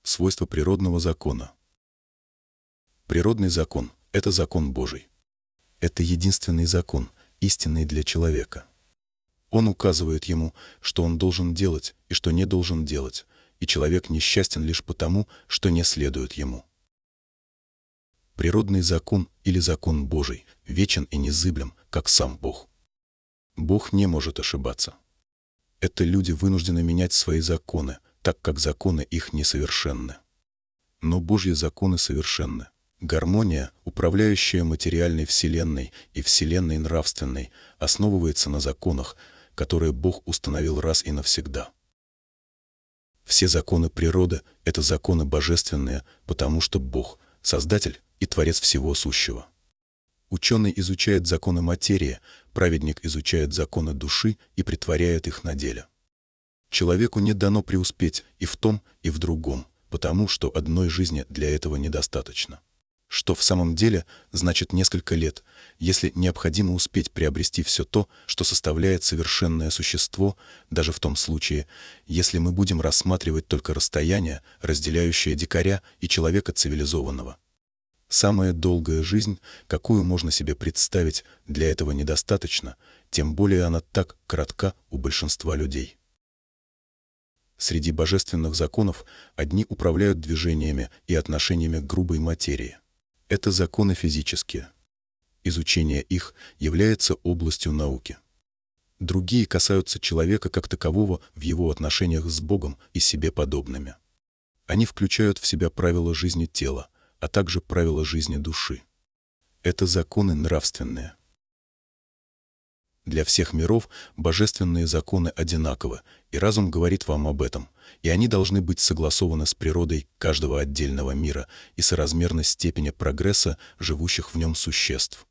Свойства природного закона. Природный закон – это закон Божий. Это единственный закон, истинный для человека. Он указывает ему, что он должен делать и что не должен делать, и человек несчастен лишь потому, что не следует ему. Природный закон или закон Божий вечен и незыблем, как сам Бог. Бог не может ошибаться. Это люди вынуждены менять свои законы, так как законы их несовершенны. Но Божьи законы совершенны. Гармония, управляющая материальной вселенной и вселенной нравственной, основывается на законах, которые Бог установил раз и навсегда. Все законы природы – это законы божественные, потому что Бог – Создатель и Творец всего сущего. Ученый изучает законы материи, праведник изучает законы души и претворяет их на деле. Человеку не дано преуспеть и в том, и в другом, потому что одной жизни для этого недостаточно. Что в самом деле значит несколько лет, если необходимо успеть приобрести все то, что составляет совершенное существо, даже в том случае, если мы будем рассматривать только расстояние, разделяющее дикаря и человека цивилизованного. Самая долгая жизнь, какую можно себе представить, для этого недостаточно, тем более она так коротка у большинства людей. Среди божественных законов одни управляют движениями и отношениями к грубой материи. Это законы физические. Изучение их является областью науки. Другие касаются человека как такового в его отношениях с Богом и себе подобными. Они включают в себя правила жизни тела, а также правила жизни души. Это законы нравственные. Для всех миров божественные законы одинаковы, и разум говорит вам об этом, и они должны быть согласованы с природой каждого отдельного мира и соразмерны степени прогресса живущих в нем существ.